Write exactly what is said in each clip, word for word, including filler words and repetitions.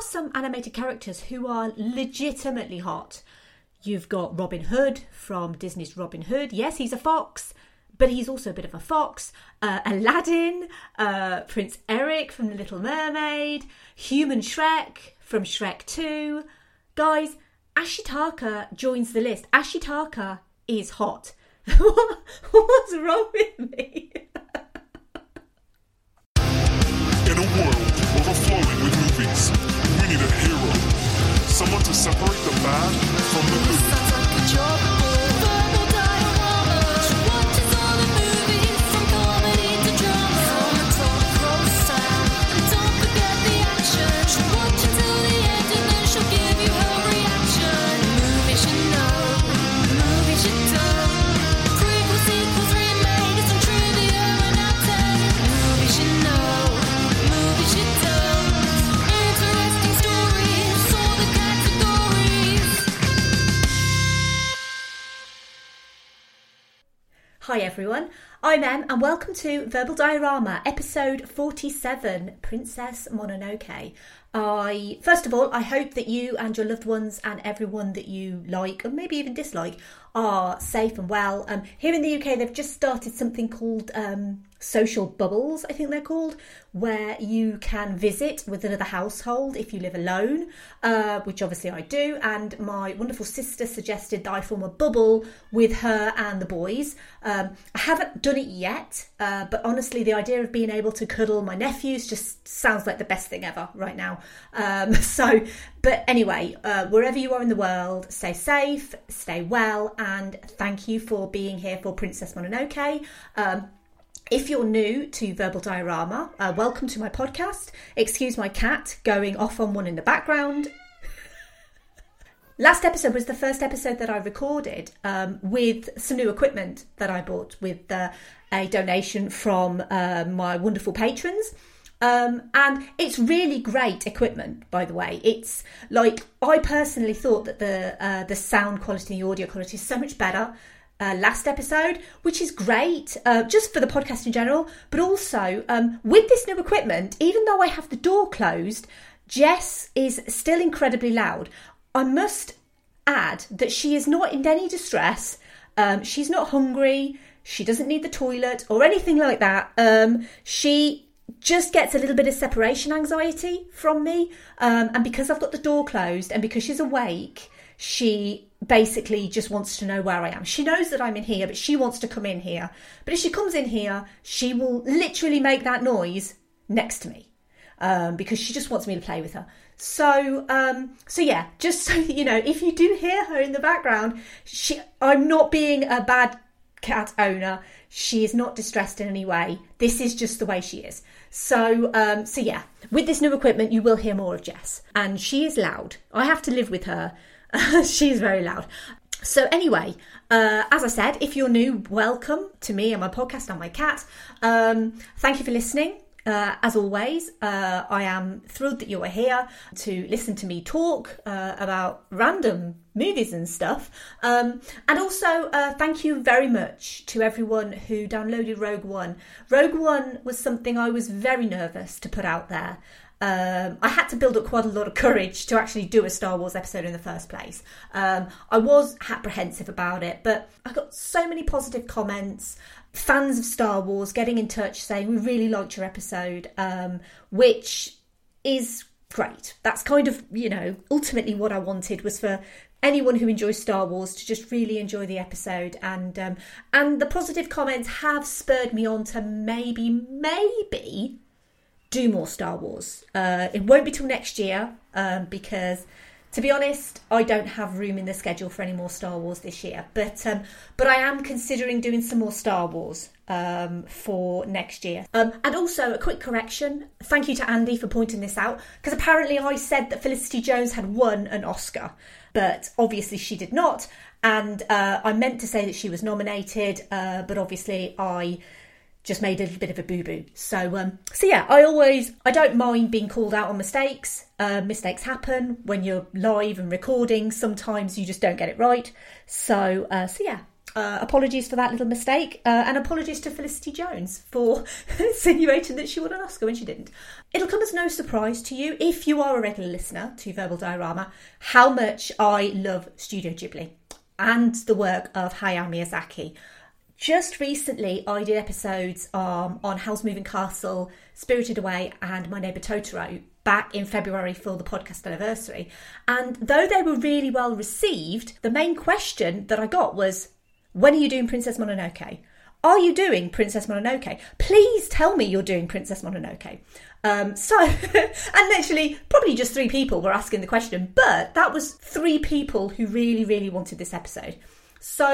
are some animated characters who are legitimately hot. You've got Robin Hood from Disney's Robin Hood. Yes, he's a fox, but he's also a bit of a fox. Uh, Aladdin, uh, Prince Eric from The Little Mermaid, Human Shrek from Shrek two. Guys, Ashitaka joins the list. Ashitaka is hot. What's wrong with me? In a world overflowing with movies, we need a hero. Someone to separate the bad from the good. Hi everyone, I'm Em and welcome to Verbal Diorama, episode forty-seven, Princess Mononoke. I, first of all, I hope that you and your loved ones and everyone that you like, or maybe even dislike, are safe and well. Um, here in the U K, they've just started something called um, social bubbles, I think they're called, where you can visit with another household if you live alone, uh, which obviously I do. And my wonderful sister suggested that I form a bubble with her and the boys. Um, I haven't done it yet, uh, but honestly, the idea of being able to cuddle my nephews just sounds like the best thing ever right now. Um, so, but anyway, uh, wherever you are in the world, stay safe, stay well, and thank you for being here for Princess Mononoke. Um, If you're new to Verbal Diorama, uh, welcome to my podcast. Excuse my cat going off on one in the background. Last episode was the first episode that I recorded um, with some new equipment that I bought with uh, a donation from uh, my wonderful patrons. Um, and it's really great equipment, by the way. It's like, I personally thought that the uh, the sound quality and the audio quality is so much better Uh, last episode, which is great, uh, just for the podcast in general, but also um, with this new equipment, even though I have the door closed, Jess is still incredibly loud. I must add that she is not in any distress. Um, she's not hungry. She doesn't need the toilet or anything like that. Um, she just gets a little bit of separation anxiety from me. Um, and because I've got the door closed and because she's awake, she basically just wants to know where I am. She knows that I'm in here, but she wants to come in here. But if she comes in here, she will literally make that noise next to me um, because she just wants me to play with her. So, um, so yeah, just so that you know, if you do hear her in the background, she, I'm not being a bad cat owner. She is not distressed in any way. This is just the way she is. So, um, so yeah, with this new equipment, you will hear more of Jess. And she is loud. I have to live with her. She's very loud. So anyway, uh, as I said, if you're new, welcome to me and my podcast and my cat. Um, thank you for listening. Uh, as always, uh, I am thrilled that you are here to listen to me talk uh, about random movies and stuff. Um, and also, uh, thank you very much to everyone who downloaded Rogue One. Rogue One was something I was very nervous to put out there. Um, I had to build up quite a lot of courage to actually do a Star Wars episode in the first place. Um, I was apprehensive about it, but I got so many positive comments. Fans of Star Wars getting in touch saying, we really liked your episode, um, which is great. That's kind of, you know, ultimately what I wanted was for anyone who enjoys Star Wars to just really enjoy the episode. And um, and the positive comments have spurred me on to maybe, maybe... do more Star Wars. Uh, it won't be till next year um, because, to be honest, I don't have room in the schedule for any more Star Wars this year. But um, but I am considering doing some more Star Wars um, for next year. Um, and also, a quick correction. Thank you to Andy for pointing this out, because apparently I said that Felicity Jones had won an Oscar, but obviously she did not. And uh, I meant to say that she was nominated, uh, but obviously I just made a little bit of a boo-boo. So, um, so yeah, I always, I don't mind being called out on mistakes. Uh, mistakes happen when you're live and recording. Sometimes you just don't get it right. So, uh, so yeah. Uh, apologies for that little mistake, uh, and apologies to Felicity Jones for insinuating that she won an Oscar when she didn't. It'll come as no surprise to you, if you are a regular listener to Verbal Diorama, how much I love Studio Ghibli and the work of Hayao Miyazaki. Just recently, I did episodes um, on Howl's Moving Castle, Spirited Away, and My Neighbour Totoro back in February for the podcast anniversary. And though they were really well received, the main question that I got was, when are you doing Princess Mononoke? Are you doing Princess Mononoke? Please tell me you're doing Princess Mononoke. Um, so, and literally, probably just three people were asking the question, but that was three people who really, really wanted this episode. So,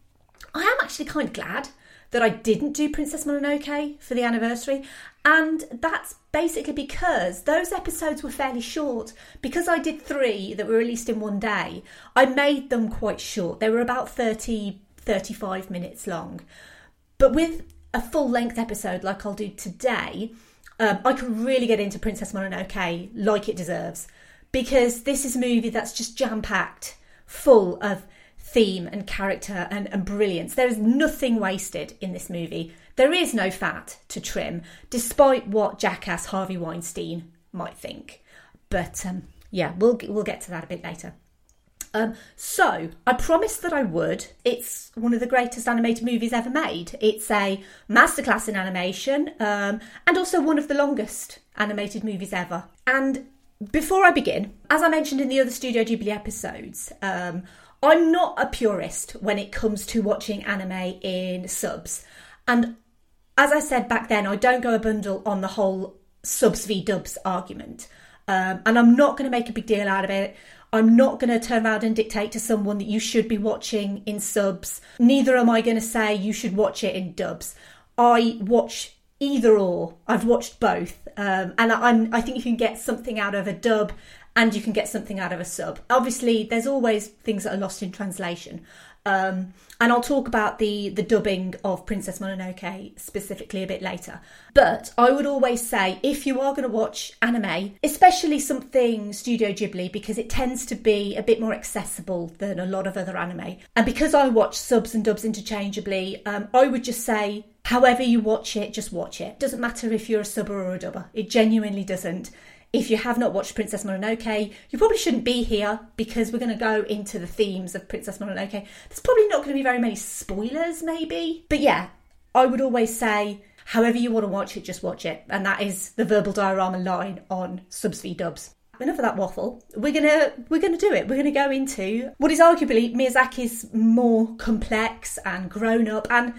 I am actually kind of glad that I didn't do Princess Mononoke for the anniversary. And that's basically because those episodes were fairly short. Because I did three that were released in one day, I made them quite short. They were about thirty, thirty-five minutes long. But with a full-length episode like I'll do today, um, I can really get into Princess Mononoke like it deserves. Because this is a movie that's just jam-packed, full of theme and character and, and brilliance. There is nothing wasted in this movie. There is no fat to trim, despite what jackass Harvey Weinstein might think. But um, yeah, we'll we'll get to that a bit later. Um, so, I promised that I would. It's one of the greatest animated movies ever made. It's a masterclass in animation, um, and also one of the longest animated movies ever. And before I begin, as I mentioned in the other Studio Ghibli episodes, um, I'm not a purist when it comes to watching anime in subs. And as I said back then, I don't go a bundle on the whole subs v dubs argument. Um, and I'm not going to make a big deal out of it. I'm not going to turn around and dictate to someone that you should be watching in subs. Neither am I going to say you should watch it in dubs. I watch either or. I've watched both. Um, and I'm, I think you can get something out of a dub and you can get something out of a sub. Obviously, there's always things that are lost in translation. Um, and I'll talk about the, the dubbing of Princess Mononoke specifically a bit later. But I would always say, if you are going to watch anime, especially something Studio Ghibli, because it tends to be a bit more accessible than a lot of other anime. And because I watch subs and dubs interchangeably, um, I would just say, however you watch it, just watch it. Doesn't matter if you're a subber or a dubber. It genuinely doesn't. If you have not watched Princess Mononoke, you probably shouldn't be here because we're going to go into the themes of Princess Mononoke. There's probably not going to be very many spoilers, maybe. But yeah, I would always say, however you want to watch it, just watch it. And that is the Verbal Diorama line on subs v dubs. Enough of that waffle. We're gonna we're gonna do it. We're gonna go into what is arguably Miyazaki's more complex and grown up and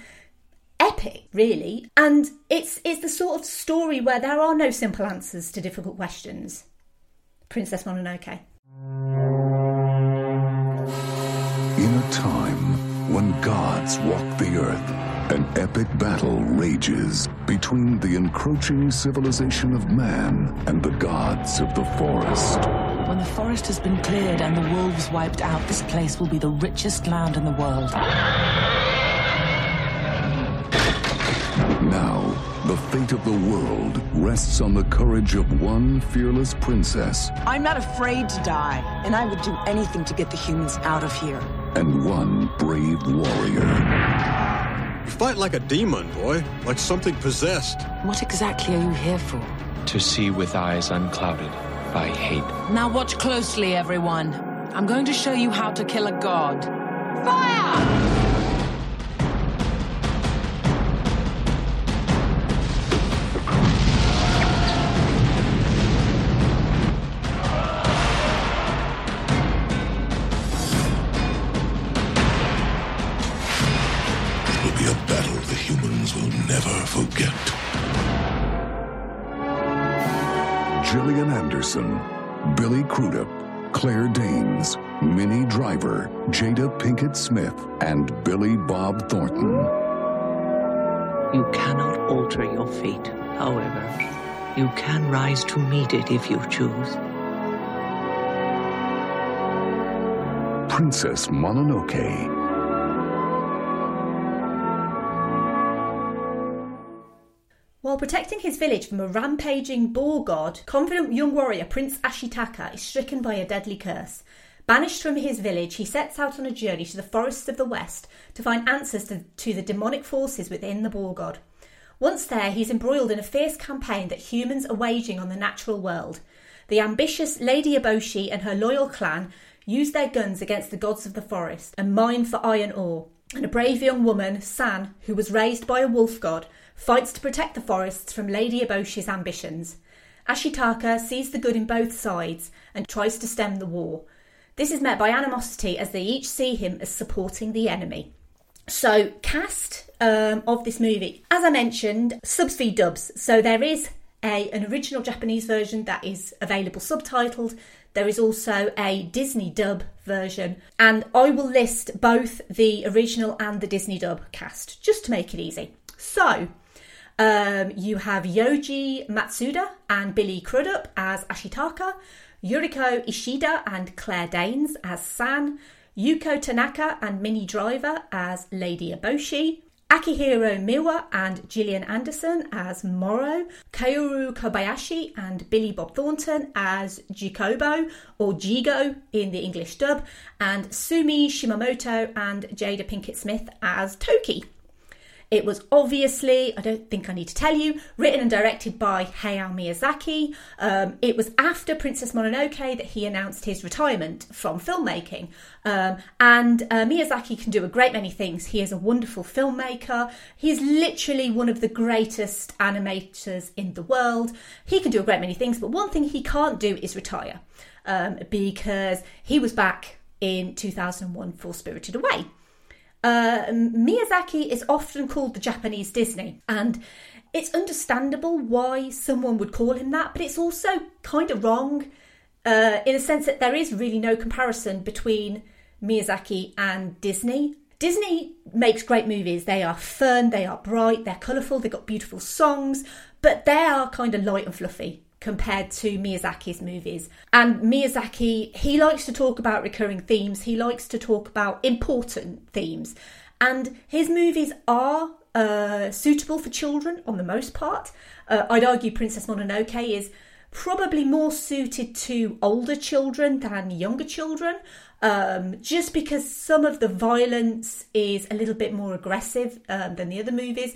epic, really. And it's it's the sort of story where there are no simple answers to difficult questions. Princess Mononoke. In a time when gods walk the earth, an epic battle rages between the encroaching civilization of man and the gods of the forest. When the forest has been cleared and the wolves wiped out, this place will be the richest land in the world. Now, the fate of the world rests on the courage of one fearless princess. I'm not afraid to die, and I would do anything to get the humans out of here. And one brave warrior. You fight like a demon, boy, like something possessed. What exactly are you here for? To see with eyes unclouded by hate. Now watch closely, everyone. I'm going to show you how to kill a god. Fire! Forget. Gillian Anderson, Billy Crudup, Claire Danes, Minnie Driver, Jada Pinkett Smith, and Billy Bob Thornton. You cannot alter your fate, however. You can rise to meet it if you choose. Princess Mononoke. While protecting his village from a rampaging boar god, confident young warrior Prince Ashitaka is stricken by a deadly curse. Banished from his village, he sets out on a journey to the forests of the West to find answers to, to the demonic forces within the Boar God. Once there, he's embroiled in a fierce campaign that humans are waging on the natural world. The ambitious Lady Eboshi and her loyal clan use their guns against the gods of the forest and mine for iron ore. And a brave young woman, San, who was raised by a wolf god, fights to protect the forests from Lady Eboshi's ambitions. Ashitaka sees the good in both sides and tries to stem the war. This is met by animosity as they each see him as supporting the enemy. So, cast um, of this movie. As I mentioned, subs v dubs. So there is a an original Japanese version that is available subtitled. There is also a Disney dub version. And I will list both the original and the Disney dub cast, just to make it easy. So, um, you have Yoji Matsuda and Billy Crudup as Ashitaka, Yuriko Ishida and Claire Danes as San, Yuko Tanaka and Minnie Driver as Lady Eboshi, Akihiro Miwa and Gillian Anderson as Moro, Kaoru Kobayashi and Billy Bob Thornton as Jikobo, or Jigo in the English dub, and Sumi Shimamoto and Jada Pinkett Smith as Toki. It was obviously, I don't think I need to tell you, written and directed by Hayao Miyazaki. Um, it was after Princess Mononoke that he announced his retirement from filmmaking. Um, and uh, Miyazaki can do a great many things. He is a wonderful filmmaker. He is literally one of the greatest animators in the world. He can do a great many things, but one thing he can't do is retire. Um, because he was back in two thousand one for Spirited Away. Uh, Miyazaki is often called the Japanese Disney, and it's understandable why someone would call him that, but it's also kind of wrong uh, in a sense that there is really no comparison between Miyazaki and Disney. Disney makes great movies. They are fun, they are bright, they're colourful, they've got beautiful songs, but they are kind of light and fluffy compared to Miyazaki's movies. And Miyazaki, he likes to talk about recurring themes. He likes to talk about important themes. And his movies are uh, suitable for children on the most part. Uh, I'd argue Princess Mononoke is probably more suited to older children than younger children, um, just because some of the violence is a little bit more aggressive um, than the other movies.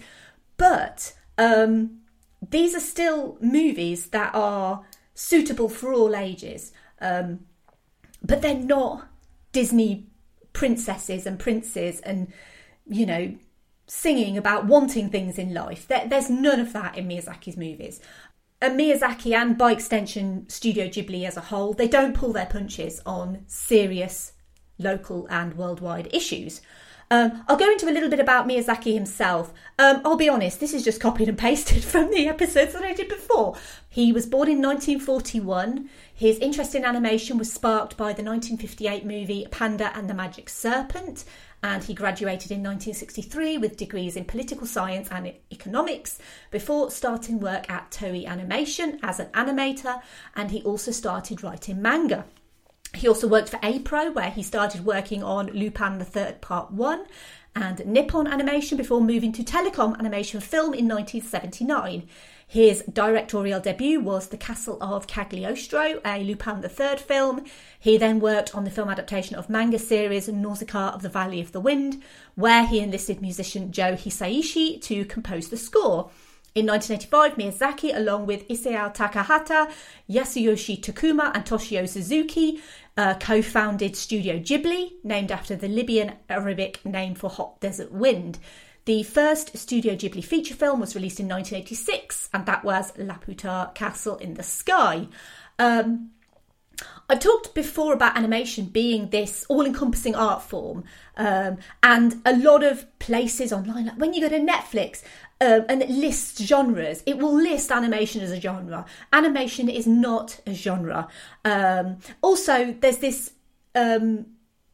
But Um, these are still movies that are suitable for all ages, um, but they're not Disney princesses and princes and, you know, singing about wanting things in life. There, there's none of that in Miyazaki's movies. And Miyazaki, and by extension Studio Ghibli as a whole, they don't pull their punches on serious local and worldwide issues. Um, I'll go into a little bit about Miyazaki himself. Um, I'll be honest, this is just copied and pasted from the episodes that I did before. He was born in nineteen forty-one. His interest in animation was sparked by the nineteen fifty-eight movie Panda and the Magic Serpent, and he graduated in nineteen sixty-three with degrees in political science and economics before starting work at Toei Animation as an animator, and he also started writing manga. He also worked for Apro, where he started working on Lupin the Third Part one and Nippon Animation before moving to Telecom Animation Film in nineteen seventy-nine. His directorial debut was The Castle of Cagliostro, a Lupin the Third film. He then worked on the film adaptation of manga series Nausicaa of the Valley of the Wind, where he enlisted musician Joe Hisaishi to compose the score. In nineteen eighty-five, Miyazaki, along with Isao Takahata, Yasuyoshi Takuma and Toshio Suzuki, uh, co-founded Studio Ghibli, named after the Libyan Arabic name for hot desert wind. The first Studio Ghibli feature film was released in nineteen eighty-six, and that was Laputa Castle in the Sky. Um, I've talked before about animation being this all-encompassing art form, um, and a lot of places online, like when you go to Netflix um, and it lists genres, it will list animation as a genre. Animation is not a genre. Um, also, there's this um,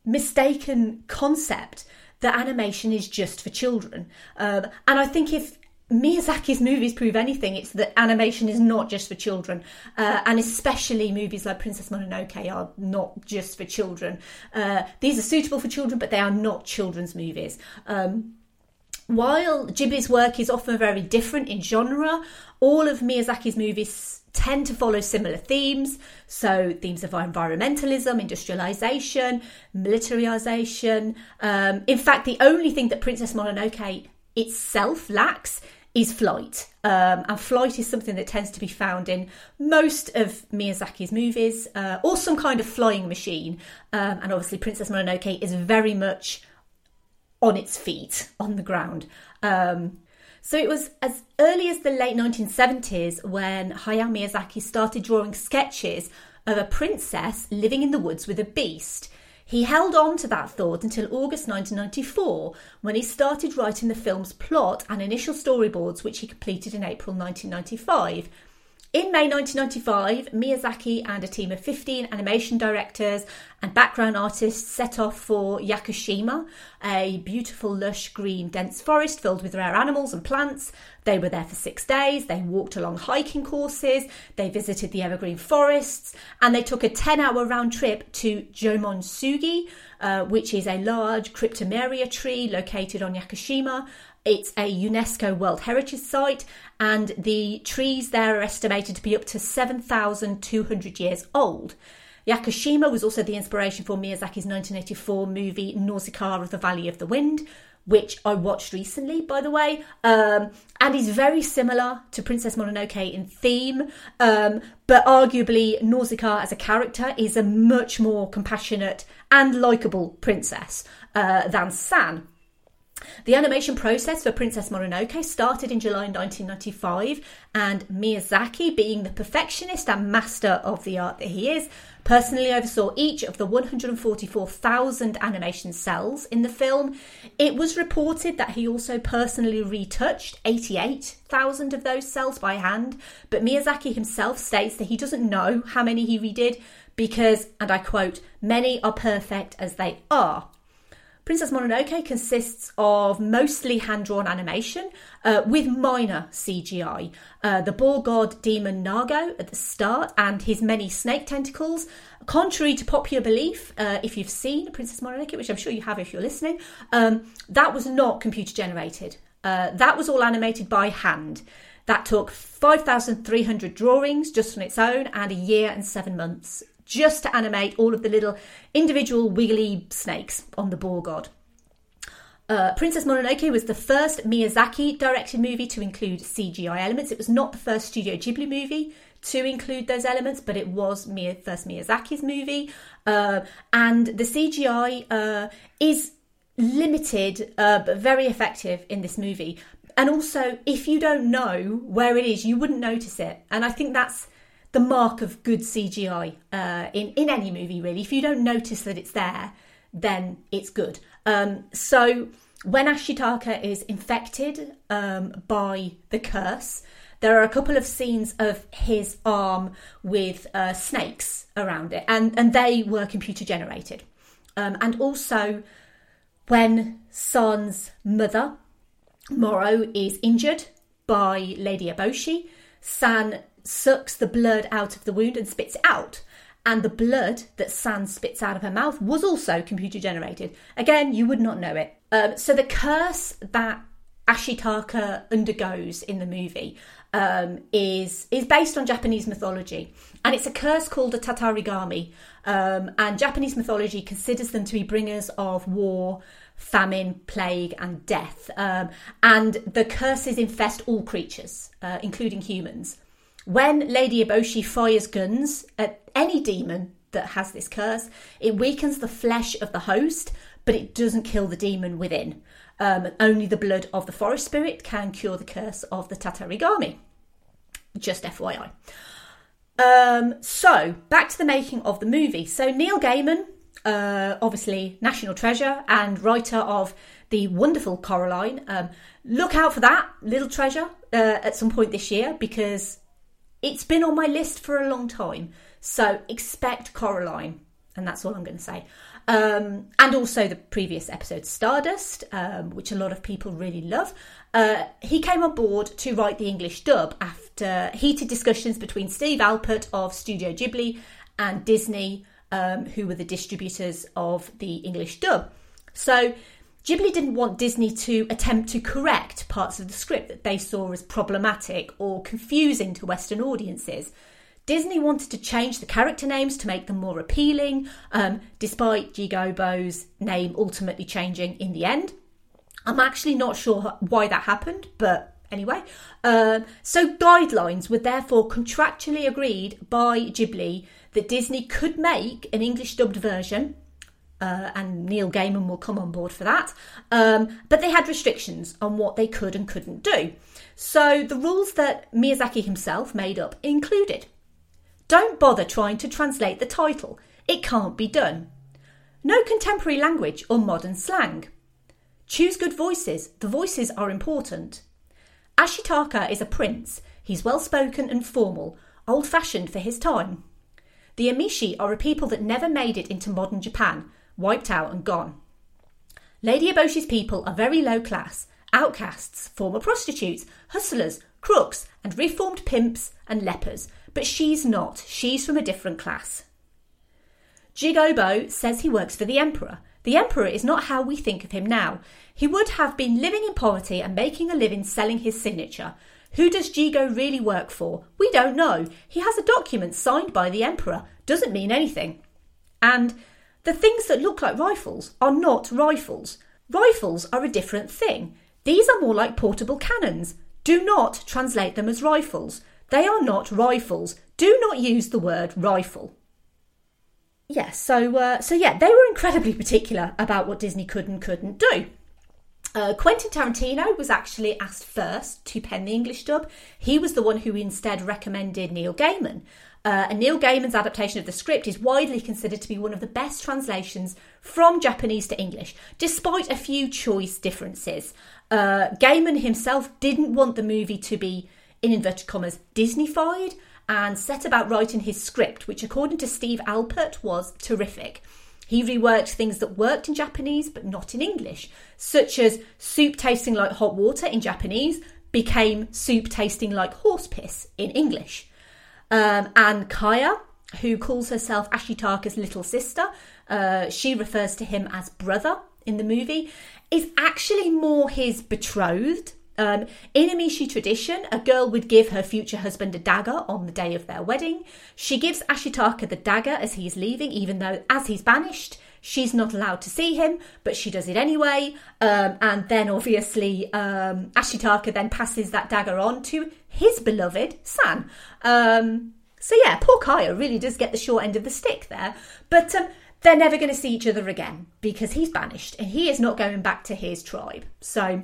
mistaken concept that animation is just for children. Um, and I think if Miyazaki's movies prove anything, it's that animation is not just for children, uh, and especially movies like Princess Mononoke are not just for children. Uh, these are suitable for children, but they are not children's movies. Um, While Ghibli's work is often very different in genre, all of Miyazaki's movies tend to follow similar themes. So themes of environmentalism, industrialization, militarization. Um, in fact, the only thing that Princess Mononoke itself lacks is flight. Um, and flight is something that tends to be found in most of Miyazaki's movies, uh, or some kind of flying machine. Um, and obviously Princess Mononoke is very much on its feet, on the ground. Um, so it was as early as the late nineteen seventies when Hayao Miyazaki started drawing sketches of a princess living in the woods with a beast. He held on to that thought until August nineteen ninety-four, when he started writing the film's plot and initial storyboards, which he completed in April nineteen ninety-five. In May nineteen ninety-five, Miyazaki and a team of fifteen animation directors and background artists set off for Yakushima, a beautiful, lush, green, dense forest filled with rare animals and plants. They were there for six days. They walked along hiking courses. They visited the evergreen forests, and they took a ten-hour round trip to Jomonsugi, uh, which is a large cryptomeria tree located on Yakushima. It's a UNESCO World Heritage Site, and the trees there are estimated to be up to seven thousand two hundred years old. Yakushima was also the inspiration for Miyazaki's nineteen eighty-four movie Nausicaa of the Valley of the Wind, which I watched recently, by the way, um, and is very similar to Princess Mononoke in theme, um, but arguably Nausicaa as a character is a much more compassionate and likeable princess uh, than San. The animation process for Princess Mononoke started in July nineteen ninety-five, and Miyazaki, being the perfectionist and master of the art that he is, personally oversaw each of the one hundred forty-four thousand animation cells in the film. It was reported that he also personally retouched eighty-eight thousand of those cells by hand, but Miyazaki himself states that he doesn't know how many he redid because, and I quote, "many are perfect as they are." Princess Mononoke consists of mostly hand-drawn animation uh, with minor C G I. Uh, the boar god demon Nago at the start and his many snake tentacles, contrary to popular belief, uh, if you've seen Princess Mononoke, which I'm sure you have if you're listening, um, that was not computer generated. Uh, that was all animated by hand. That took five thousand three hundred drawings just on its own and a year and seven months. Just to animate all of the little individual wiggly snakes on the boar god. Uh, Princess Mononoke was the first Miyazaki-directed movie to include C G I elements. It was not the first Studio Ghibli movie to include those elements, but it was Mia, first Miyazaki's movie. Uh, and the C G I uh, is limited, uh, but very effective in this movie. And also, if you don't know where it is, you wouldn't notice it. And I think that's the mark of good C G I uh, in, in any movie, really. If you don't notice that it's there, then it's good. Um, so when Ashitaka is infected um, by the curse, there are a couple of scenes of his arm with uh, snakes around it, and, and they were computer generated. Um, and also when San's mother, Moro, is injured by Lady Eboshi, San sucks the blood out of the wound and spits it out. And the blood that San spits out of her mouth was also computer generated. Again, you would not know it. Um, so the curse that Ashitaka undergoes in the movie um, is is based on Japanese mythology. And it's a curse called a tatarigami. Um, and Japanese mythology considers them to be bringers of war, famine, plague and death. Um, and the curses infest all creatures, uh, including humans. When Lady Eboshi fires guns at any demon that has this curse, it weakens the flesh of the host, but it doesn't kill the demon within. Um, only the blood of the forest spirit can cure the curse of the tatarigami. Just F Y I. Um, so, back to the making of the movie. So Neil Gaiman, uh, obviously national treasure and writer of the wonderful Coraline. Um, look out for that little treasure uh, at some point this year, because it's been on my list for a long time. So expect Coraline. And that's all I'm going to say. Um, and also the previous episode, Stardust, um, which a lot of people really love. Uh, he came on board to write the English dub after heated discussions between Steve Alpert of Studio Ghibli and Disney, um, who were the distributors of the English dub. So Ghibli didn't want Disney to attempt to correct parts of the script that they saw as problematic or confusing to Western audiences. Disney wanted to change the character names to make them more appealing, um, despite Jigobo's name ultimately changing in the end. I'm actually not sure why that happened, but anyway. Uh, so guidelines were therefore contractually agreed by Ghibli that Disney could make an English dubbed version, uh, and Neil Gaiman will come on board for that, um, but they had restrictions on what they could and couldn't do. So the rules that Miyazaki himself made up included: don't bother trying to translate the title, it can't be done. No contemporary language or modern slang. Choose good voices, the voices are important. Ashitaka is a prince, he's well-spoken and formal, old-fashioned for his time. The Emishi are a people that never made it into modern Japan, wiped out and gone. Lady Eboshi's people are very low class, outcasts, former prostitutes, hustlers, crooks and reformed pimps and lepers, but she's not, she's from a different class. Jigobo says he works for the Emperor. The Emperor is not how we think of him now. He would have been living in poverty and making a living selling his signature. Who does Jigo really work for? We don't know. He has a document signed by the Emperor. Doesn't mean anything. And the things that look like rifles are not rifles. Rifles are a different thing. These are more like portable cannons. Do not translate them as rifles. They are not rifles. Do not use the word rifle. Yes, yeah, so uh, so yeah, they were incredibly particular about what Disney could and couldn't do. Uh, Quentin Tarantino was actually asked first to pen the English dub. He was the one who instead recommended Neil Gaiman. Uh, and Neil Gaiman's adaptation of the script is widely considered to be one of the best translations from Japanese to English, despite a few choice differences. Uh, Gaiman himself didn't want the movie to be, in inverted commas, Disney-fied, and set about writing his script, which according to Steve Alpert was terrific. He reworked things that worked in Japanese but not in English, such as soup tasting like hot water in Japanese became soup tasting like horse piss in English. Um, and Kaya, who calls herself Ashitaka's little sister, uh, she refers to him as brother in the movie, is actually more his betrothed. Um, in Emishi tradition, a girl would give her future husband a dagger on the day of their wedding. She gives Ashitaka the dagger as he is leaving, even though as he's banished, she's not allowed to see him, but she does it anyway. Um, and then obviously um, Ashitaka then passes that dagger on to his beloved San. Um, so yeah, poor Kaya really does get the short end of the stick there. But um, they're never going to see each other again because he's banished and he is not going back to his tribe. So...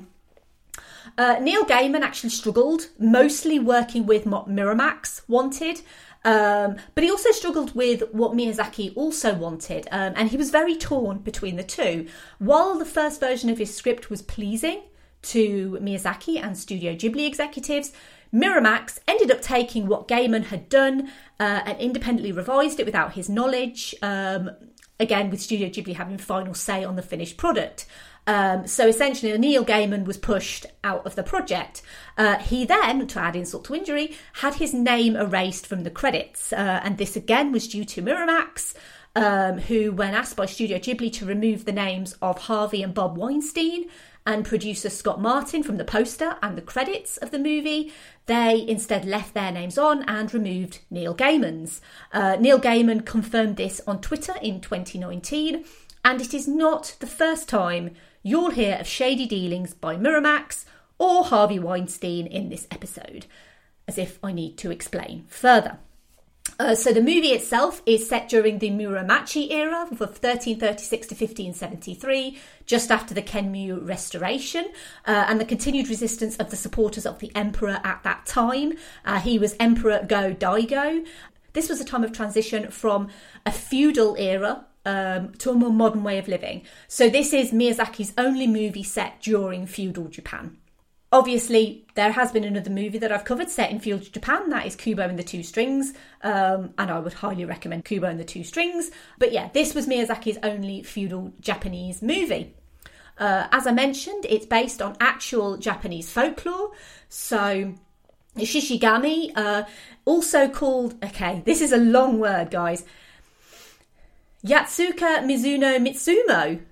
Uh, Neil Gaiman actually struggled, mostly working with what Miramax wanted, um, but he also struggled with what Miyazaki also wanted, um, and he was very torn between the two. While the first version of his script was pleasing to Miyazaki and Studio Ghibli executives, Miramax ended up taking what Gaiman had done uh, and independently revised it without his knowledge, um, again with Studio Ghibli having final say on the finished product. Um, so essentially, Neil Gaiman was pushed out of the project. Uh, he then, to add insult to injury, had his name erased from the credits. Uh, and this again was due to Miramax, um, who, when asked by Studio Ghibli to remove the names of Harvey and Bob Weinstein and producer Scott Martin from the poster and the credits of the movie, they instead left their names on and removed Neil Gaiman's. Uh, Neil Gaiman confirmed this on Twitter in twenty nineteen, and it is not the first time you'll hear of shady dealings by Miramax or Harvey Weinstein in this episode, as if I need to explain further. Uh, so the movie itself is set during the Muromachi era of thirteen thirty-six to fifteen seventy-three, just after the Kenmyu restoration, uh, and the continued resistance of the supporters of the emperor at that time. Uh, he was Emperor Go-Daigo. This was a time of transition from a feudal era Um, to a more modern way of living. So this is Miyazaki's only movie set during feudal Japan. Obviously, there has been another movie that I've covered set in feudal Japan, that is Kubo and the Two Strings, um, and I would highly recommend Kubo and the Two Strings. But yeah, this was Miyazaki's only feudal Japanese movie. Uh, as I mentioned, it's based on actual Japanese folklore. So Shishigami, uh, also called, okay, this is a long word, guys, Yatsuka Mizuno Mitsumo.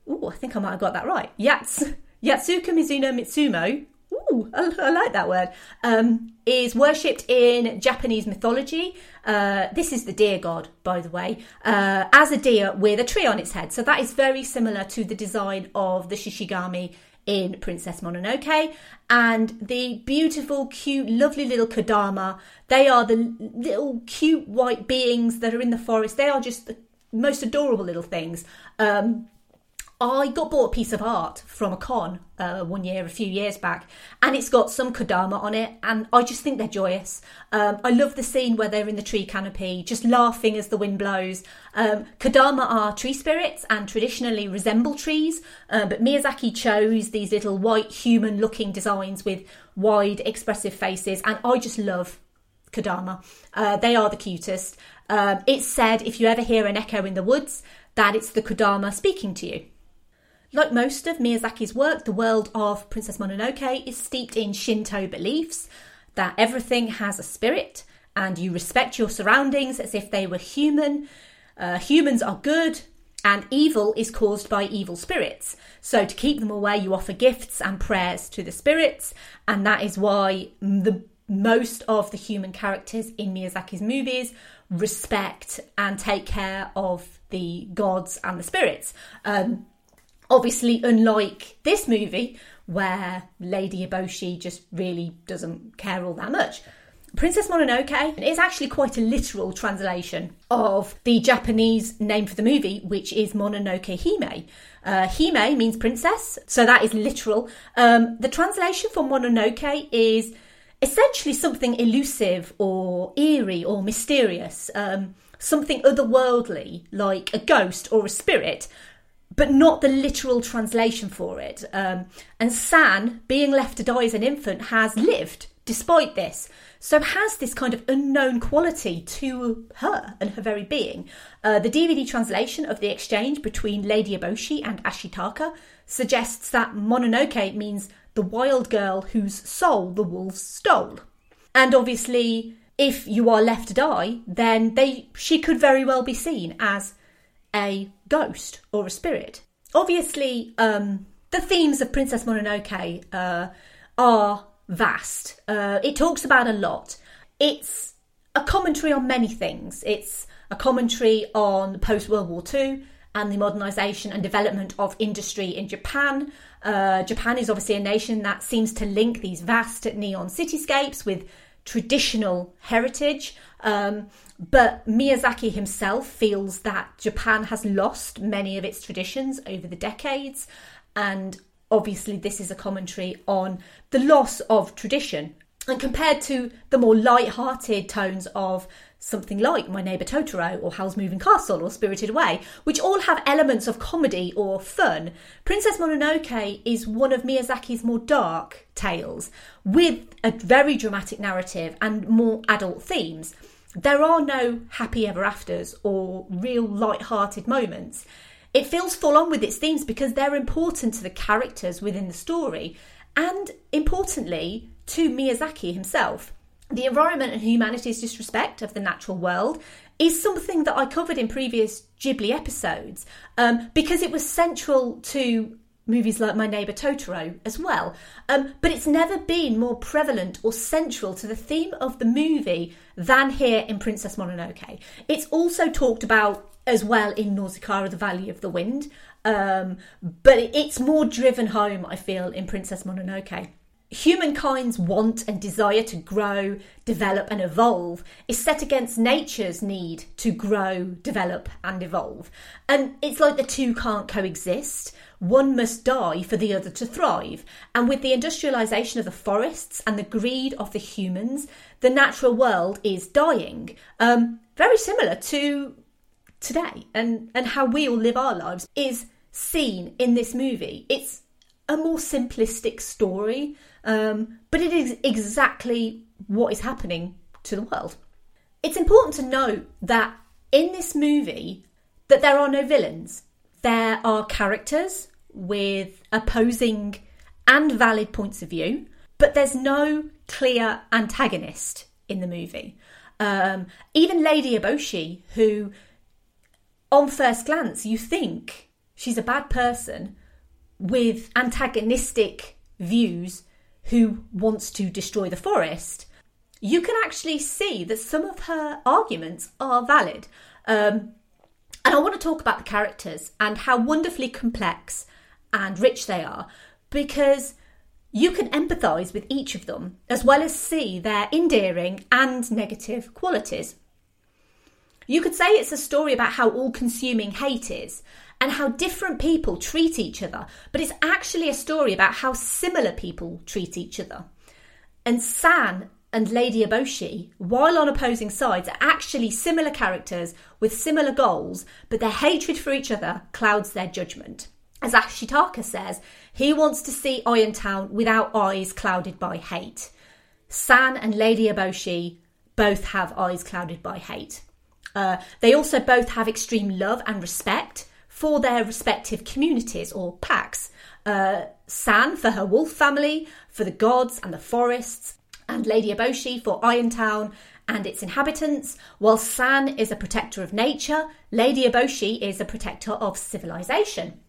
Oh, I think I might have got that right. Yats, Yatsuka Mizuno Mitsumo, ooh, I, I like that word, um, is worshipped in Japanese mythology. Uh, this is the deer god, by the way, uh, as a deer with a tree on its head. So that is very similar to the design of the Shishigami in Princess Mononoke. And the beautiful, cute, lovely little Kodama, they are the little cute white beings that are in the forest. They are just the most adorable little things. Um, I got bought a piece of art from a con uh, one year, a few years back, and it's got some Kodama on it, and I just think they're joyous. Um, I love the scene where they're in the tree canopy, just laughing as the wind blows. Um, Kodama are tree spirits and traditionally resemble trees, uh, but Miyazaki chose these little white human-looking designs with wide, expressive faces, and I just love Kodama. Uh, they are the cutest. Um, it's said if you ever hear an echo in the woods, that it's the Kodama speaking to you. Like most of Miyazaki's work, the world of Princess Mononoke is steeped in Shinto beliefs that everything has a spirit and you respect your surroundings as if they were human. Uh, humans are good and evil is caused by evil spirits. So to keep them away, you offer gifts and prayers to the spirits, and that is why the most of the human characters in Miyazaki's movies respect and take care of the gods and the spirits. Um, Obviously, unlike this movie, where Lady Eboshi just really doesn't care all that much. Princess Mononoke is actually quite a literal translation of the Japanese name for the movie, which is Mononoke Hime. Uh, Hime means princess, so that is literal. Um, the translation for Mononoke is essentially something elusive or eerie or mysterious, um, something otherworldly, like a ghost or a spirit, but not the literal translation for it. Um, and San, being left to die as an infant, has lived despite this. So has this kind of unknown quality to her and her very being. Uh, the D V D translation of the exchange between Lady Eboshi and Ashitaka suggests that Mononoke means the wild girl whose soul the wolves stole. And obviously, if you are left to die, then they she could very well be seen as a ghost or a spirit. Obviously, um, the themes of Princess Mononoke uh, are vast. Uh, it talks about a lot. It's a commentary on many things. It's a commentary on post-World War Two and the modernisation and development of industry in Japan. Uh, Japan is obviously a nation that seems to link these vast neon cityscapes with traditional heritage. Um, but Miyazaki himself feels that Japan has lost many of its traditions over the decades. And obviously this is a commentary on the loss of tradition. And compared to the more light-hearted tones of something like My Neighbour Totoro or Howl's Moving Castle or Spirited Away, which all have elements of comedy or fun, Princess Mononoke is one of Miyazaki's more dark tales with a very dramatic narrative and more adult themes. There are no happy ever afters or real light-hearted moments. It feels full on with its themes because they're important to the characters within the story and, importantly, to Miyazaki himself. The environment and humanity's disrespect of the natural world is something that I covered in previous Ghibli episodes um, because it was central to movies like My Neighbour Totoro as well. Um, but it's never been more prevalent or central to the theme of the movie than here in Princess Mononoke. It's also talked about as well in Nausicaa, The Valley of the Wind, um, but it's more driven home, I feel, in Princess Mononoke. Humankind's want and desire to grow, develop and evolve is set against nature's need to grow, develop and evolve. And it's like the two can't coexist. One must die for the other to thrive. And with the industrialisation of the forests and the greed of the humans, the natural world is dying. Um, very similar to today and, and how we all live our lives is seen in this movie. It's a more simplistic story, um, but it is exactly what is happening to the world. It's important to note that in this movie that there are no villains. There are characters with opposing and valid points of view, but there's no clear antagonist in the movie. Um, even Lady Eboshi, who on first glance you think She's a bad person with antagonistic views who wants to destroy the forest. You can actually see that some of her arguments are valid. Um, and I want to talk about the characters and how wonderfully complex and rich they are, because you can empathise with each of them as well as see their endearing and negative qualities. You could say it's a story about how all-consuming hate is and how different people treat each other, but it's actually a story about how similar people treat each other. And San and Lady Eboshi, while on opposing sides, are actually similar characters with similar goals, but their hatred for each other clouds their judgment. As Ashitaka says, he wants to see Irontown without eyes clouded by hate. San and Lady Eboshi both have eyes clouded by hate. Uh, they also both have extreme love and respect for their respective communities or packs. Uh, San for her wolf family, for the gods and the forests, and Lady Eboshi for Irontown and its inhabitants. While San is a protector of nature, Lady Eboshi is a protector of civilization.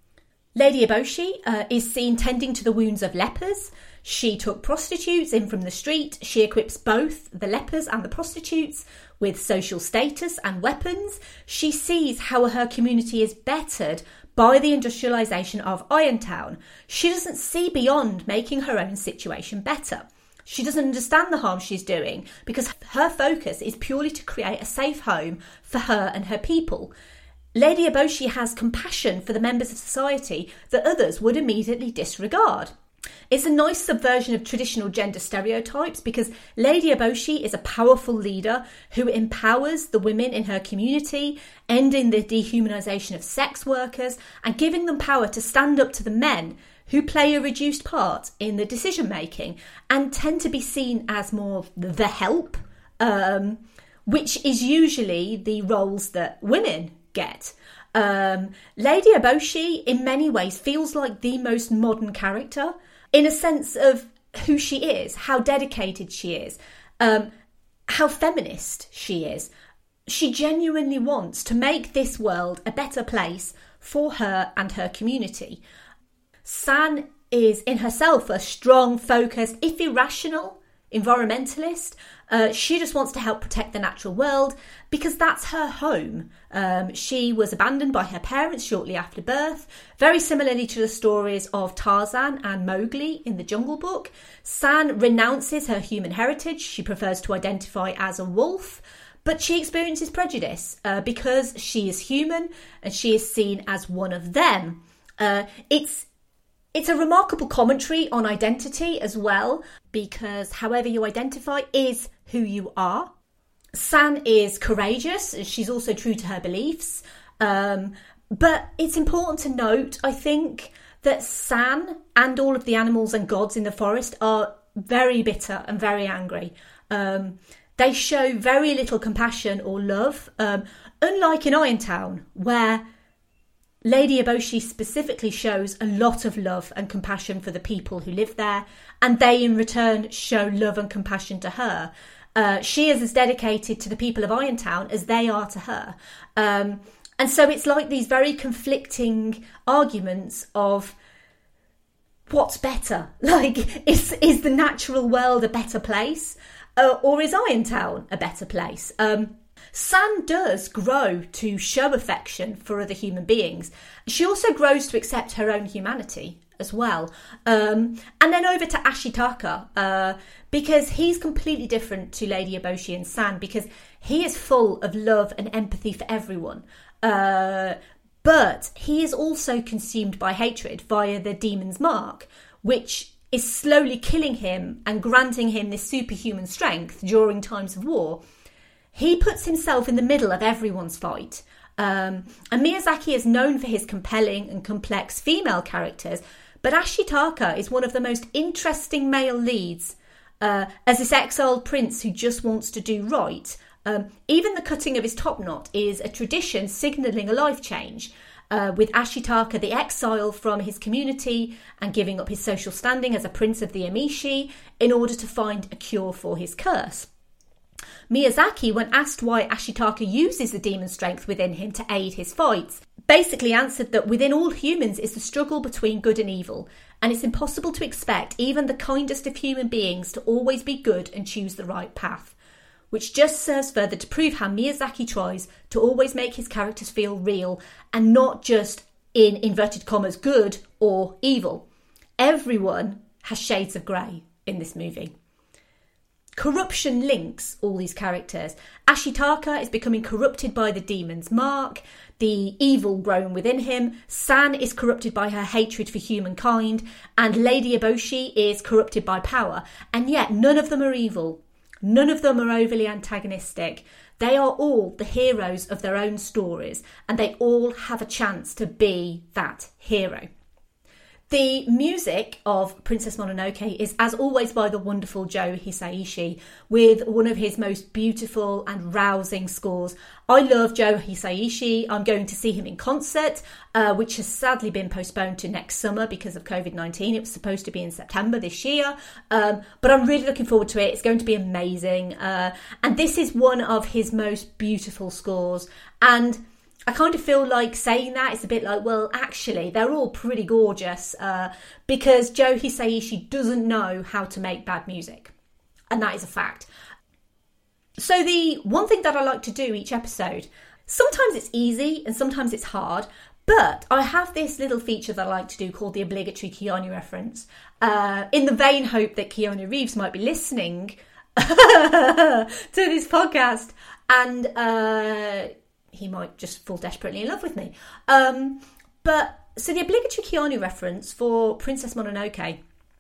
Lady Eboshi uh, is seen tending to the wounds of lepers. She took prostitutes in from the street. She equips both the lepers and the prostitutes with social status and weapons. She sees how her community is bettered by the industrialisation of Irontown. She doesn't see beyond making her own situation better. She doesn't understand the harm she's doing because her focus is purely to create a safe home for her and her people. Lady Eboshi has compassion for the members of society that others would immediately disregard. It's a nice subversion of traditional gender stereotypes because Lady Eboshi is a powerful leader who empowers the women in her community, ending the dehumanisation of sex workers and giving them power to stand up to the men who play a reduced part in the decision making and tend to be seen as more the help, um, which is usually the roles that women get. Um, Lady Eboshi in many ways feels like the most modern character in a sense of who she is, how dedicated she is, um, how feminist she is. She genuinely wants to make this world a better place for her and her community. San is in herself a strong, focused, if irrational, environmentalist. Uh, she just wants to help protect the natural world because that's her home. Um, she was abandoned by her parents shortly after birth, very similarly to the stories of Tarzan and Mowgli in the Jungle Book. San renounces her human heritage. She prefers to identify as a wolf, but she experiences prejudice uh, because she is human and she is seen as one of them. Uh, it's It's a remarkable commentary on identity as well, because however you identify is who you are. San is courageous. She's also true to her beliefs. Um, but it's important to note, I think, that San and all of the animals and gods in the forest are very bitter and very angry. Um, they show very little compassion or love, um, unlike in Irontown, where Lady Eboshi specifically shows a lot of love and compassion for the people who live there, and they in return show love and compassion to her. Uh, she is as dedicated to the people of Irontown as they are to her. Um, and so it's like these very conflicting arguments of what's better? Like, is, is the natural world a better place? Uh, or is Irontown a better place? Um, San does grow to show affection for other human beings. She also grows to accept her own humanity as well. Um, and then over to Ashitaka, uh, because he's completely different to Lady Eboshi and San, because he is full of love and empathy for everyone. Uh, but he is also consumed by hatred via the demon's mark, which is slowly killing him and granting him this superhuman strength during times of war. He puts himself in the middle of everyone's fight. Um, and Miyazaki is known for his compelling and complex female characters, but Ashitaka is one of the most interesting male leads uh, as this exiled prince who just wants to do right. Um, even the cutting of his top knot is a tradition signalling a life change, uh, with Ashitaka the exile from his community and giving up his social standing as a prince of the Emishi in order to find a cure for his curse. Miyazaki, when asked why Ashitaka uses the demon strength within him to aid his fights, basically answered that within all humans is the struggle between good and evil, and it's impossible to expect even the kindest of human beings to always be good and choose the right path, which just serves further to prove how Miyazaki tries to always make his characters feel real and not just, in inverted commas, good or evil. Everyone has shades of grey in this movie. Corruption links all these characters. Ashitaka is becoming corrupted by the demon's mark, the evil grown within him. San is corrupted by her hatred for humankind, and Lady Eboshi is corrupted by power. And yet none of them are evil. None of them are overly antagonistic. They are all the heroes of their own stories, and they all have a chance to be that hero. The music of Princess Mononoke is, as always, by the wonderful Joe Hisaishi, with one of his most beautiful and rousing scores. I love Joe Hisaishi. I'm going to see him in concert, uh, which has sadly been postponed to next summer because of covid nineteen. It was supposed to be in September this year, um, but I'm really looking forward to it. It's going to be amazing. Uh, and this is one of his most beautiful scores. And I kind of feel like saying that, it's a bit like, well, actually, they're all pretty gorgeous uh, because Joe Hisaishi doesn't know how to make bad music. And that is a fact. So the one thing that I like to do each episode, sometimes it's easy and sometimes it's hard, but I have this little feature that I like to do called the obligatory Keanu reference, uh, in the vain hope that Keanu Reeves might be listening to this podcast and uh he might just fall desperately in love with me. Um, but, so the obligatory Keanu reference for Princess Mononoke,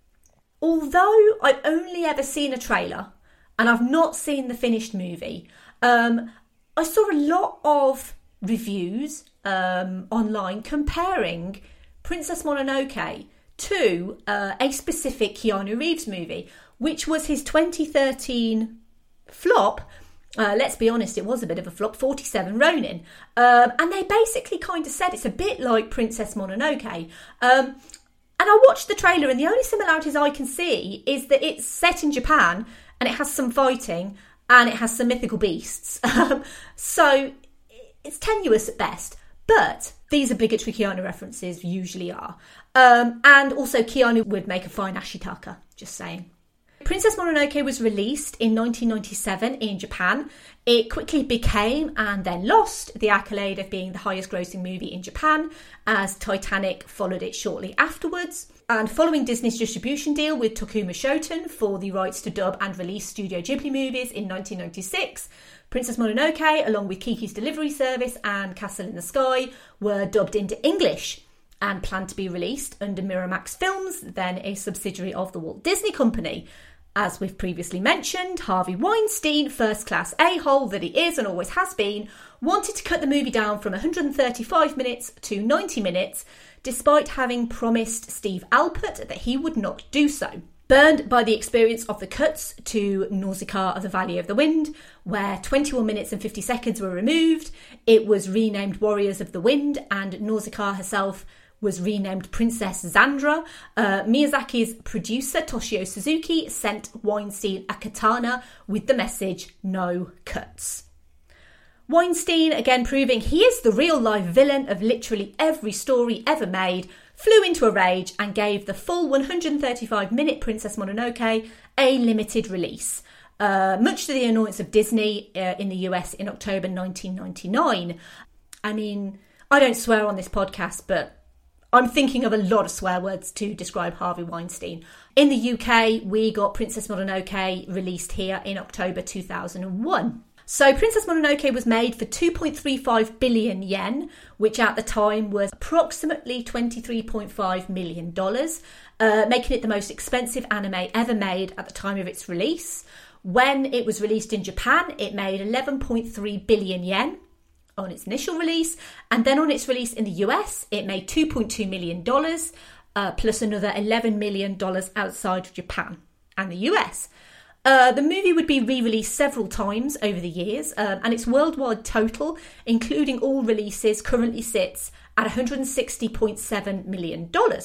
although I've only ever seen a trailer and I've not seen the finished movie, um, I saw a lot of reviews um, online comparing Princess Mononoke to uh, a specific Keanu Reeves movie, which was his twenty thirteen flop. Uh, let's be honest, it was a bit of a flop, forty-seven Ronin. Um, and they basically kind of said it's a bit like Princess Mononoke. Um, and I watched the trailer and the only similarities I can see is that it's set in Japan and it has some fighting and it has some mythical beasts. Um, so it's tenuous at best. But these obligatory Keanu references usually are. Um, and also Keanu would make a fine Ashitaka, just saying. Princess Mononoke was released in nineteen ninety-seven in Japan. It quickly became, and then lost, the accolade of being the highest grossing movie in Japan, as Titanic followed it shortly afterwards. And following Disney's distribution deal with Tokuma Shoten for the rights to dub and release Studio Ghibli movies in nineteen ninety-six, Princess Mononoke, along with Kiki's Delivery Service and Castle in the Sky, were dubbed into English and planned to be released under Miramax Films, then a subsidiary of the Walt Disney Company. As we've previously mentioned, Harvey Weinstein, first-class a-hole that he is and always has been, wanted to cut the movie down from one hundred thirty-five minutes to ninety minutes, despite having promised Steve Alpert that he would not do so. Burned by the experience of the cuts to Nausicaa of the Valley of the Wind, where twenty-one minutes and fifty seconds were removed, it was renamed Warriors of the Wind, and Nausicaa herself was renamed Princess Xandra. Uh, Miyazaki's producer, Toshio Suzuki, sent Weinstein a katana with the message, no cuts. Weinstein, again proving he is the real-life villain of literally every story ever made, flew into a rage and gave the full one hundred thirty-five minute Princess Mononoke a limited release. Uh, much to the annoyance of Disney uh, in the U S in October nineteen ninety-nine. I mean, I don't swear on this podcast, but I'm thinking of a lot of swear words to describe Harvey Weinstein. In the U K, we got Princess Mononoke released here in October two thousand one. So Princess Mononoke was made for two point three five billion yen, which at the time was approximately twenty-three point five million dollars, uh, making it the most expensive anime ever made at the time of its release. When it was released in Japan, it made eleven point three billion yen. On its initial release, and then on its release in the U S, it made two point two million dollars, uh, plus another eleven million dollars outside of Japan and the U S. Uh, the movie would be re-released several times over the years, um, and its worldwide total, including all releases, currently sits at one hundred sixty point seven million dollars.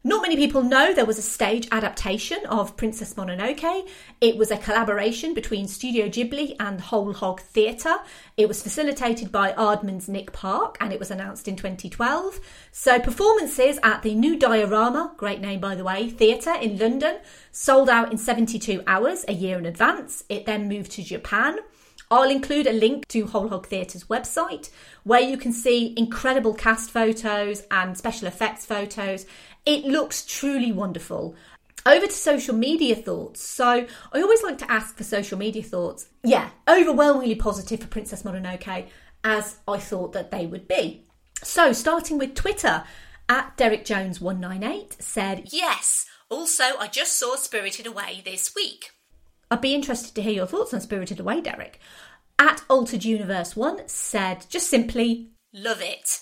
Not many people know there was a stage adaptation of Princess Mononoke. It was a collaboration between Studio Ghibli and Whole Hog Theatre. It was facilitated by Aardman's Nick Park and it was announced in twenty twelve. So performances at the New Diorama, great name by the way, Theatre in London, sold out in seventy-two hours, a year in advance. It then moved to Japan. I'll include a link to Whole Hog Theatre's website where you can see incredible cast photos and special effects photos. It looks truly wonderful. Over to social media thoughts. So I always like to ask for social media thoughts. Yeah, overwhelmingly positive for Princess Mononoke, as I thought that they would be. So starting with Twitter, at Derek Jones one nine eight said, yes, also I just saw Spirited Away this week. I'd be interested to hear your thoughts on Spirited Away, Derek. At Altered Universe one said, just simply, love it.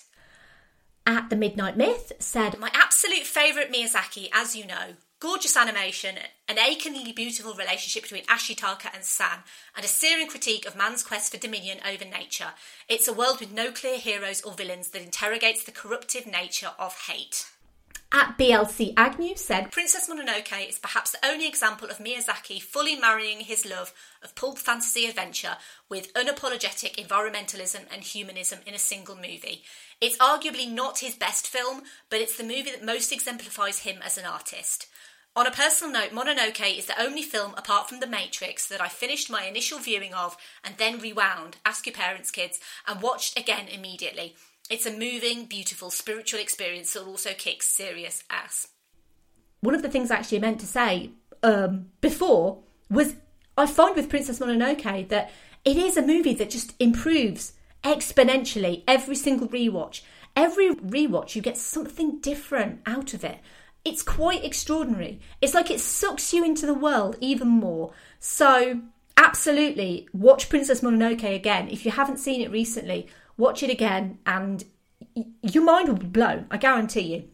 At The Midnight Myth said, my absolute favourite Miyazaki, as you know. Gorgeous animation, an achingly beautiful relationship between Ashitaka and San, and a searing critique of man's quest for dominion over nature. It's a world with no clear heroes or villains that interrogates the corruptive nature of hate. At B L C Agnew said, Princess Mononoke is perhaps the only example of Miyazaki fully marrying his love of pulp fantasy adventure with unapologetic environmentalism and humanism in a single movie. It's arguably not his best film, but it's the movie that most exemplifies him as an artist. On a personal note, Mononoke is the only film apart from The Matrix that I finished my initial viewing of and then rewound, ask your parents, kids, and watched again immediately. It's a moving, beautiful, spiritual experience that also kicks serious ass. One of the things I actually meant to say um, before was I find with Princess Mononoke that it is a movie that just improves exponentially every single rewatch. Every rewatch you get something different out of it. It's quite extraordinary. It's like it sucks you into the world even more. So absolutely watch Princess Mononoke again. If you haven't seen it recently, watch it again and y- your mind will be blown, I guarantee you.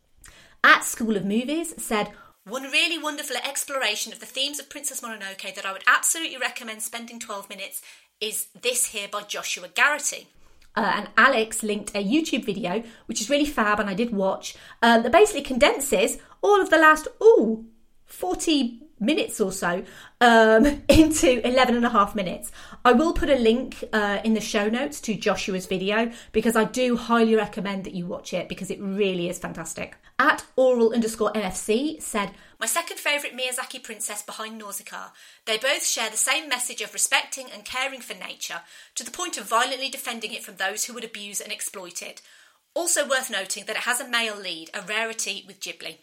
At School of Movies said, one really wonderful exploration of the themes of Princess Mononoke that I would absolutely recommend spending twelve minutes is this here by Joshua Garrity. Uh, and Alex linked a YouTube video, which is really fab, and I did watch, um, that basically condenses all of the last, ooh, forty minutes or so um, into eleven and a half minutes. I will put a link uh, in the show notes to Joshua's video because I do highly recommend that you watch it because it really is fantastic. At oral underscore N F C said, my second favourite Miyazaki princess behind Nausicaa. They both share the same message of respecting and caring for nature to the point of violently defending it from those who would abuse and exploit it. Also worth noting that it has a male lead, a rarity with Ghibli.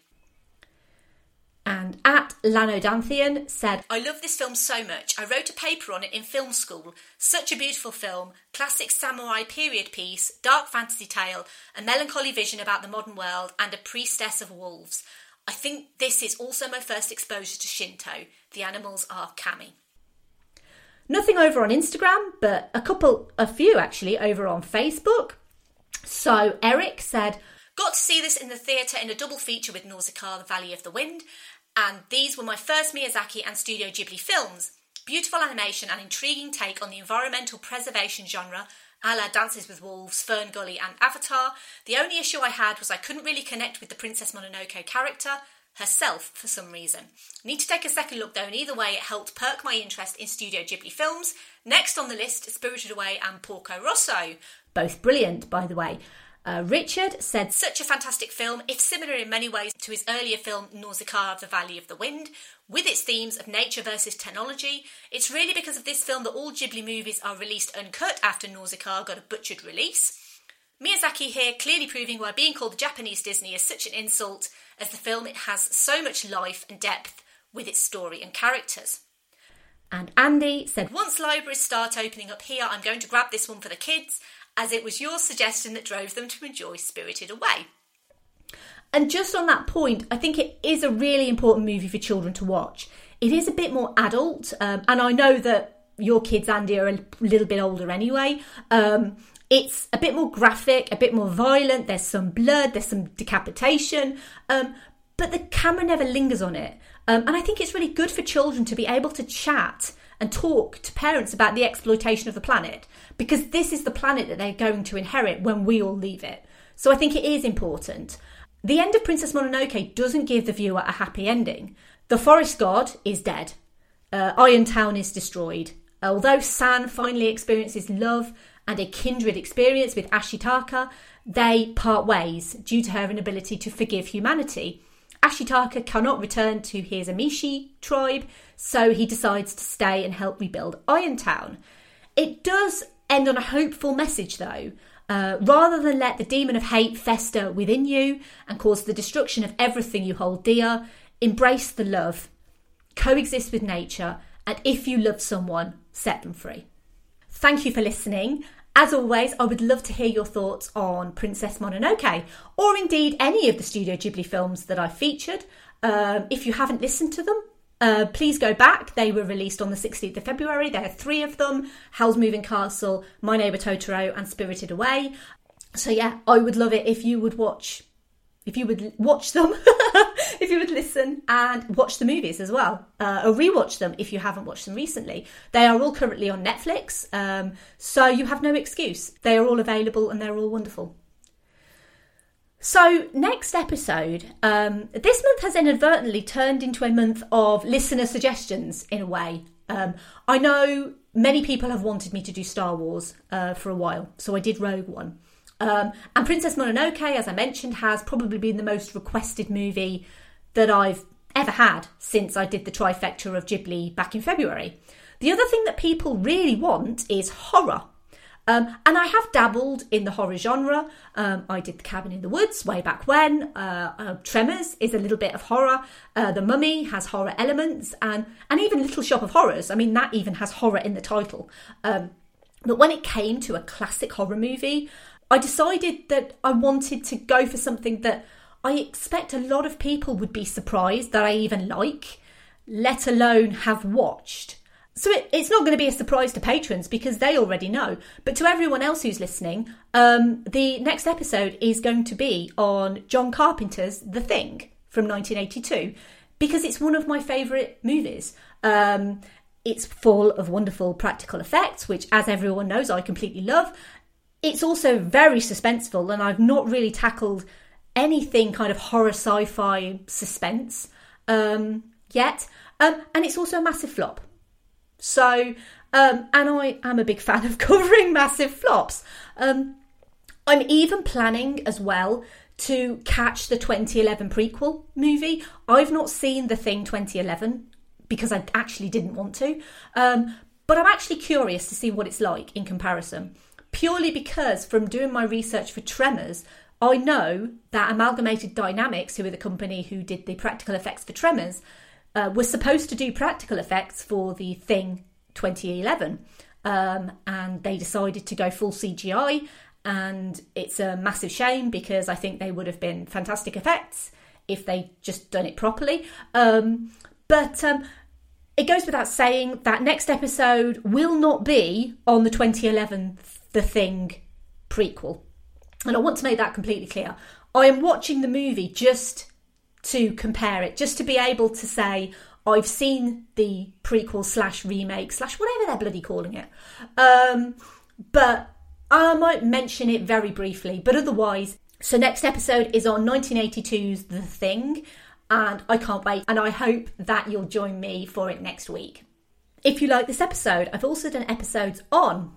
And at Lanodanthian said, I love this film so much. I wrote a paper on it in film school. Such a beautiful film, classic samurai period piece, dark fantasy tale, a melancholy vision about the modern world, and a priestess of wolves. I think this is also my first exposure to Shinto. The animals are kami. Nothing over on Instagram, but a couple, a few actually, over on Facebook. So Eric said, got to see this in the theatre in a double feature with Nausicaa, The Valley of the Wind, and these were my first Miyazaki and Studio Ghibli films. Beautiful animation and intriguing take on the environmental preservation genre, a la Dances with Wolves, Fern Gully and Avatar. The only issue I had was I couldn't really connect with the Princess Mononoke character herself for some reason. Need to take a second look though, and either way it helped perk my interest in Studio Ghibli films. Next on the list, Spirited Away and Porco Rosso. Both brilliant, by the way. Uh, Richard said, such a fantastic film, if similar in many ways to his earlier film Nausicaa, The Valley of the Wind, with its themes of nature versus technology. It's really because of this film that all Ghibli movies are released uncut after Nausicaa got a butchered release. Miyazaki here clearly proving why being called the Japanese Disney is such an insult, as the film it has so much life and depth with its story and characters. And Andy said, once libraries start opening up here, I'm going to grab this one for the kids, as it was your suggestion that drove them to enjoy Spirited Away. And just on that point, I think it is a really important movie for children to watch. It is a bit more adult, um, and I know that your kids, Andy, are a little bit older anyway. Um, it's a bit more graphic, a bit more violent. There's some blood, there's some decapitation, um, but the camera never lingers on it. Um, and I think it's really good for children to be able to chat and talk to parents about the exploitation of the planet, because this is the planet that they're going to inherit when we all leave it. So I think it is important. The end of Princess Mononoke doesn't give the viewer a happy ending. The forest god is dead. Uh, Irontown is destroyed. Although San finally experiences love and a kindred experience with Ashitaka, they part ways due to her inability to forgive humanity. Ashitaka cannot return to his Amishi tribe, so he decides to stay and help rebuild Irontown. It does end on a hopeful message though. Uh, rather than let the demon of hate fester within you and cause the destruction of everything you hold dear, embrace the love, coexist with nature, and if you love someone, set them free. Thank you for listening. As always, I would love to hear your thoughts on Princess Mononoke, or indeed any of the Studio Ghibli films that I featured. Um, if you haven't listened to them, uh, please go back. They were released on the sixteenth of February. There are three of them: Howl's Moving Castle, My Neighbor Totoro, and Spirited Away. So yeah, I would love it if you would watch, if you would watch them, if you would listen and watch the movies as well, uh, or rewatch them if you haven't watched them recently. They are all currently on Netflix, um, so you have no excuse. They are all available and they're all wonderful. So next episode, um, this month has inadvertently turned into a month of listener suggestions in a way. Um, I know many people have wanted me to do Star Wars uh, for a while, so I did Rogue One. Um, and Princess Mononoke, as I mentioned, has probably been the most requested movie that I've ever had since I did the trifecta of Ghibli back in February. The other thing that people really want is horror. Um, and I have dabbled in the horror genre. Um, I did The Cabin in the Woods way back when. Uh, uh, Tremors is a little bit of horror. Uh, The Mummy has horror elements. And, and even Little Shop of Horrors. I mean, that even has horror in the title. Um, but when it came to a classic horror movie, I decided that I wanted to go for something that I expect a lot of people would be surprised that I even like, let alone have watched. So it, it's not going to be a surprise to patrons because they already know. But to everyone else who's listening, um, the next episode is going to be on John Carpenter's The Thing from nineteen eighty-two because it's one of my favourite movies. Um, it's full of wonderful practical effects, which, as everyone knows, I completely love. It's also very suspenseful, and I've not really tackled anything kind of horror sci-fi suspense um, yet. Um, and it's also a massive flop. So, um, and I am a big fan of covering massive flops. Um, I'm even planning as well to catch the twenty eleven prequel movie. I've not seen The Thing twenty eleven because I actually didn't want to. Um, but I'm actually curious to see what it's like in comparison. Purely because from doing my research for Tremors, I know that Amalgamated Dynamics, who are the company who did the practical effects for Tremors, uh, was supposed to do practical effects for The Thing twenty eleven. Um, and they decided to go full C G I. And it's a massive shame because I think they would have been fantastic effects if they just done it properly. Um, but um, it goes without saying that next episode will not be on the twenty eleven The Thing prequel. And I want to make that completely clear. I am watching the movie just to compare it, just to be able to say I've seen the prequel slash remake slash whatever they're bloody calling it. Um, but I might mention it very briefly, but otherwise. So next episode is on nineteen eighty-two's The Thing, and I can't wait. And I hope that you'll join me for it next week. If you like this episode, I've also done episodes on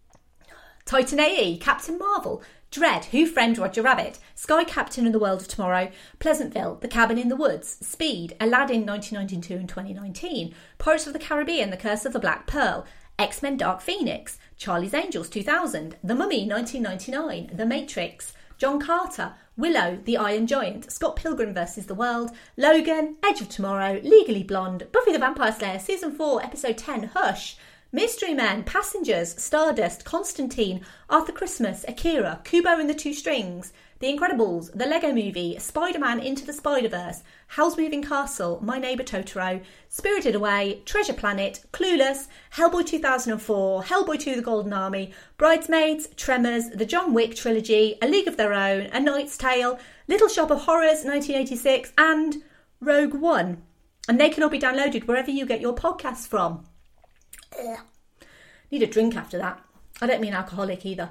Titan A E, Captain Marvel, Dread, Who Framed Roger Rabbit, Sky Captain and the World of Tomorrow, Pleasantville, The Cabin in the Woods, Speed, Aladdin nineteen ninety-two and twenty nineteen, Pirates of the Caribbean, The Curse of the Black Pearl, X-Men Dark Phoenix, Charlie's Angels two thousand, The Mummy nineteen ninety-nine, The Matrix, John Carter, Willow, The Iron Giant, Scott Pilgrim versus the World, Logan, Edge of Tomorrow, Legally Blonde, Buffy the Vampire Slayer Season four Episode ten, Hush, Mystery Men, Passengers, Stardust, Constantine, Arthur Christmas, Akira, Kubo and the Two Strings, The Incredibles, The Lego Movie, Spider-Man Into the Spider-Verse, Howl's Moving Castle, My Neighbor Totoro, Spirited Away, Treasure Planet, Clueless, Hellboy two thousand four, Hellboy two The Golden Army, Bridesmaids, Tremors, The John Wick Trilogy, A League of Their Own, A Knight's Tale, Little Shop of Horrors nineteen eighty-six, and Rogue One. And they can all be downloaded wherever you get your podcasts from. Ugh. Need a drink after that. I don't mean alcoholic either.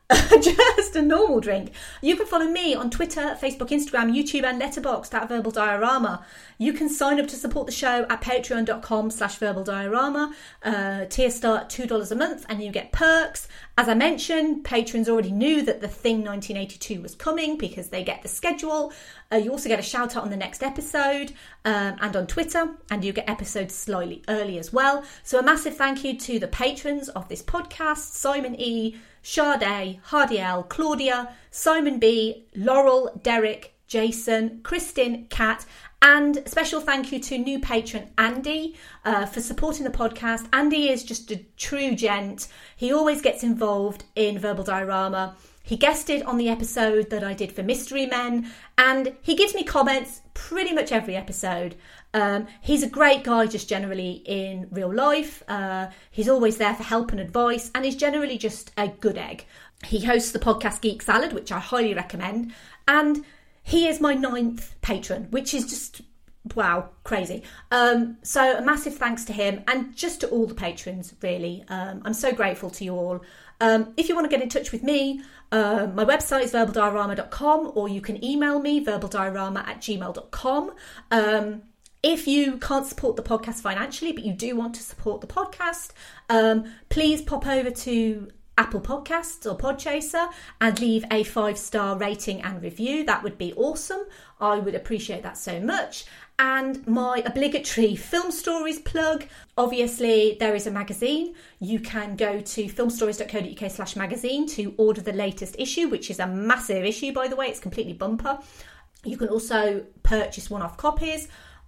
just a normal drink. You can follow me on Twitter, Facebook, Instagram, YouTube and Letterboxd at Verbal Diorama. You can sign up to support the show at patreon.com slash verbal diorama. Uh, tier start two dollars a month and you get perks. As I mentioned, patrons already knew that The Thing nineteen eighty-two was coming because they get the schedule. Uh, you also get a shout out on the next episode um, and on Twitter, and you get episodes slightly early as well. So a massive thank you to the patrons of this podcast: Simon E, Sade, Hardy L, Claudia, Simon B, Laurel, Derek, Jason, Kristin, Kat, and special thank you to new patron Andy uh, for supporting the podcast. Andy is just a true gent. He always gets involved in Verbal Diorama. He guested on the episode that I did for Mystery Men, and he gives me comments pretty much every episode. Um, he's a great guy just generally in real life. Uh, he's always there for help and advice, and he's generally just a good egg. He hosts the podcast Geek Salad, which I highly recommend, and he is my ninth patron, which is just, wow, crazy. Um, so a massive thanks to him and just to all the patrons, really. Um, I'm so grateful to you all. Um, if you want to get in touch with me, uh, my website is verbal diorama dot com, or you can email me verbaldiorama at gmail dot com. Um, if you can't support the podcast financially, but you do want to support the podcast, um, please pop over to Apple Podcasts or Podchaser and leave a five-star rating and review. That would be awesome. I would appreciate that so much. And my obligatory Film Stories plug. Obviously, there is a magazine. You can go to filmstories.co.uk slash magazine to order the latest issue, which is a massive issue, by the way. It's completely bumper. You can also purchase one-off copies.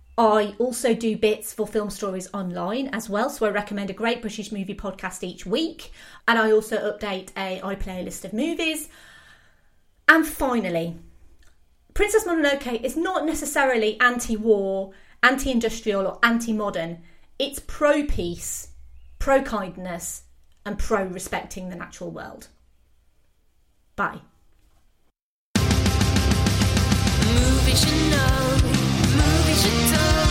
I also do bits for Film Stories online as well, so I recommend a great British movie podcast each week, and I also update a iPlayer list of movies. And finally, Princess Mononoke is not necessarily anti-war, anti-industrial or anti-modern. It's pro-peace, pro-kindness and pro-respecting the natural world. Bye. Movie should know, movie should tell.